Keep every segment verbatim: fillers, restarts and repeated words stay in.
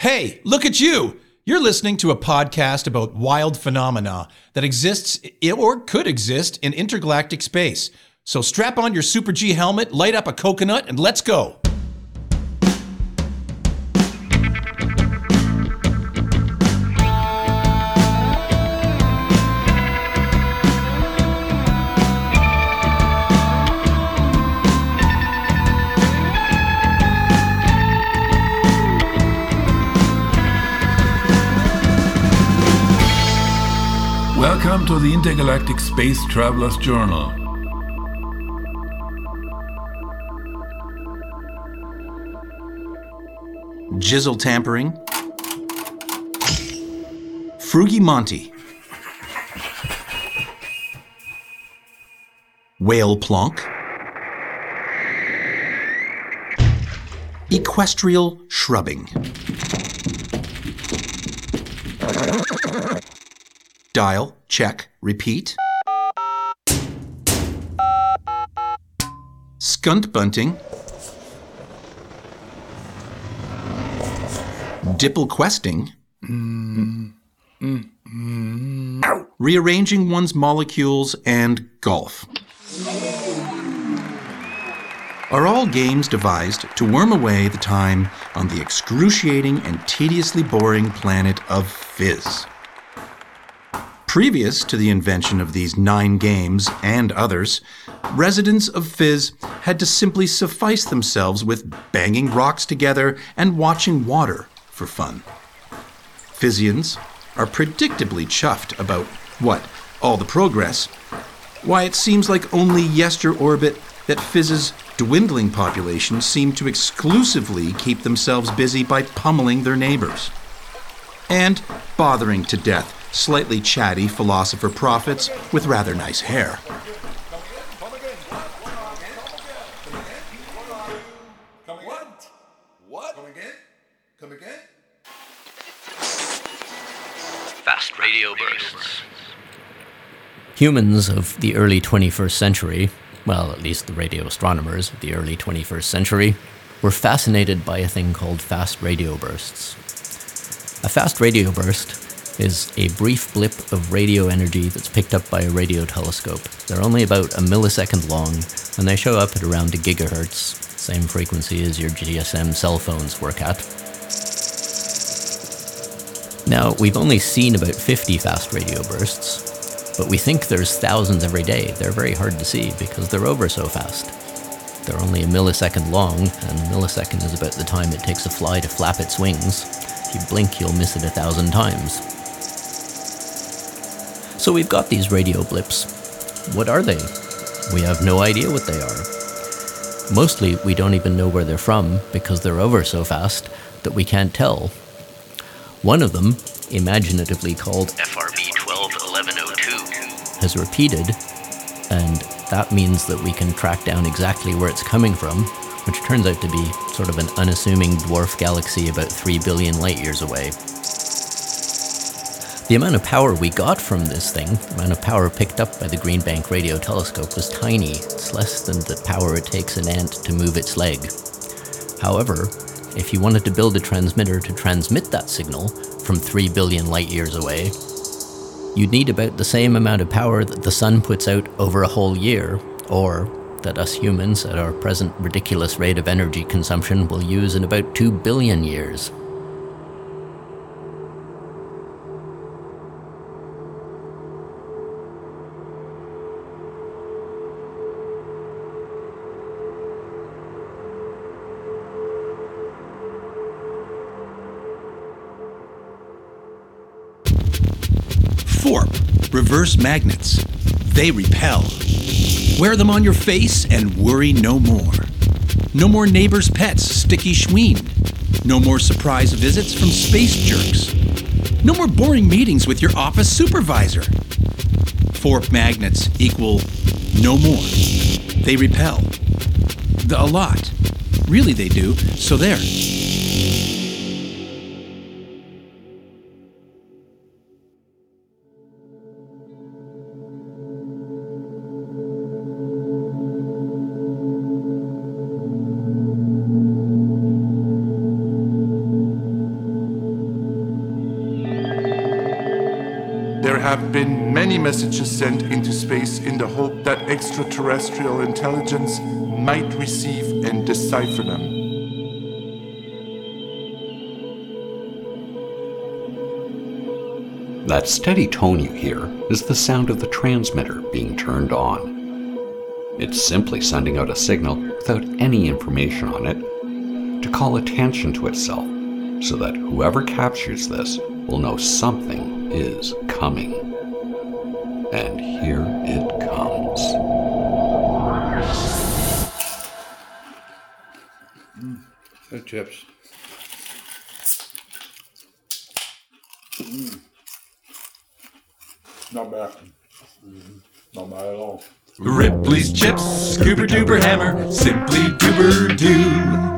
Hey, look at you! You're listening to a podcast about wild phenomena that exists or could exist in intergalactic space. So strap on your Super G helmet, light up a coconut, and let's go! Welcome to the Intergalactic Space Traveler's Journal. Jizzle tampering. Frugy Monty. Whale plonk. Equestrial shrubbing. Dial, check, repeat. Skunt bunting. Dipple questing. Mm. Mm. Mm. Rearranging one's molecules and golf. Are all games devised to worm away the time on the excruciating and tediously boring planet of Fizz. Previous to the invention of these nine games and others, residents of Fizz had to simply suffice themselves with banging rocks together and watching water for fun. Fizzians are predictably chuffed about, what, all the progress. Why, it seems like only yester-orbit that Fizz's dwindling population seemed to exclusively keep themselves busy by pummeling their neighbors. And bothering to death slightly chatty philosopher prophets with rather nice hair. What? What? Come again? Come again? Fast radio bursts. Humans of the early twenty-first century, well, at least the radio astronomers of the early twenty-first century, were fascinated by a thing called fast radio bursts. A fast radio burst is a brief blip of radio energy that's picked up by a radio telescope. They're only about a millisecond long, and they show up at around a gigahertz, same frequency as your G S M cell phones work at. Now, we've only seen about fifty fast radio bursts, but we think there's thousands every day. They're very hard to see because they're over so fast. They're only a millisecond long, and a millisecond is about the time it takes a fly to flap its wings. If you blink, you'll miss it a thousand times. So we've got these radio blips. What are they? We have no idea what they are. Mostly, we don't even know where they're from because they're over so fast that we can't tell. One of them, imaginatively called F R B twelve eleven oh two, has repeated, and that means that we can track down exactly where it's coming from, which turns out to be sort of an unassuming dwarf galaxy about three billion light years away. The amount of power we got from this thing, the amount of power picked up by the Green Bank radio telescope, was tiny. It's less than the power it takes an ant to move its leg. However, if you wanted to build a transmitter to transmit that signal from three billion light years away, you'd need about the same amount of power that the sun puts out over a whole year, or that us humans, at our present ridiculous rate of energy consumption, will use in about two billion years. Forp, reverse magnets. They repel. Wear them on your face and worry no more. No more neighbors' pets, sticky schween. No more surprise visits from space jerks. No more boring meetings with your office supervisor. Forp magnets equal no more. They repel. The, a lot. Really they do, so there. there have been many messages sent into space in the hope that extraterrestrial intelligence might receive and decipher them. That steady tone you hear is the sound of the transmitter being turned on. It's simply sending out a signal without any information on it to call attention to itself so that whoever captures this will know something is coming. And here it comes. Mm, good chips. Mm. Not bad. Mm, not bad at all. Ripley's chips, scuba duper hammer, simply duper doo.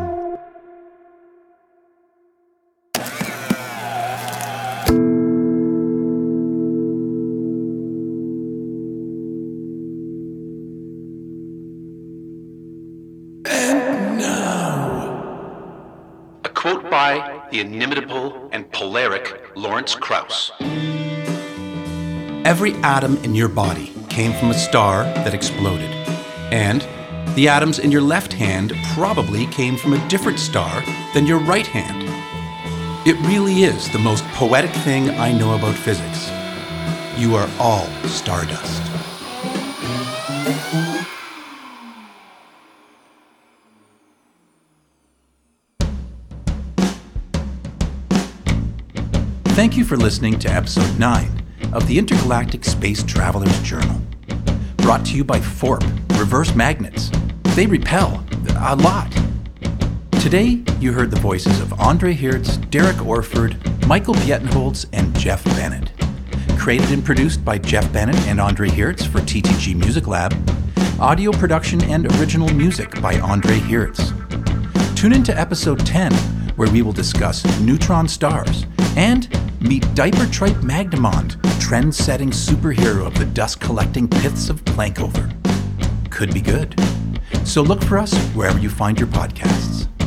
Quote by the inimitable and polaric Lawrence Krauss. Every atom in your body came from a star that exploded. And the atoms in your left hand probably came from a different star than your right hand. It really is the most poetic thing I know about physics. You are all stardust. Thank you for listening to episode nine of the Intergalactic Space Traveler's Journal. Brought to you by Thorpe Reverse Magnets. They repel a lot. Today, you heard the voices of Andre Hertz, Derek Orford, Michael Bjettenholz, and Jeff Bennett. Created and produced by Jeff Bennett and Andre Hertz for T T G Music Lab. Audio production and original music by Andre Hertz. Tune into episode ten, where we will discuss neutron stars and meet Diaper Tripe Magnamond, trend-setting superhero of the dust-collecting piths of Plankover. Could be good. So look for us wherever you find your podcasts.